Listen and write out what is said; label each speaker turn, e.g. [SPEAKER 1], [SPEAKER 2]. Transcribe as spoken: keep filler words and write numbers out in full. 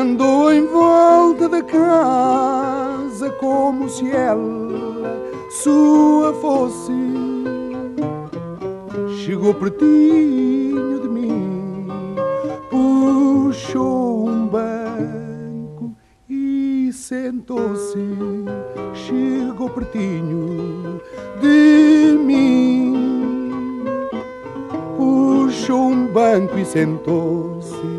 [SPEAKER 1] andou em volta da casa como se ela sua fosse. Chegou pertinho de mim, puxou um banco e sentou-se. Chegou pertinho de mim, puxou um banco e sentou-se.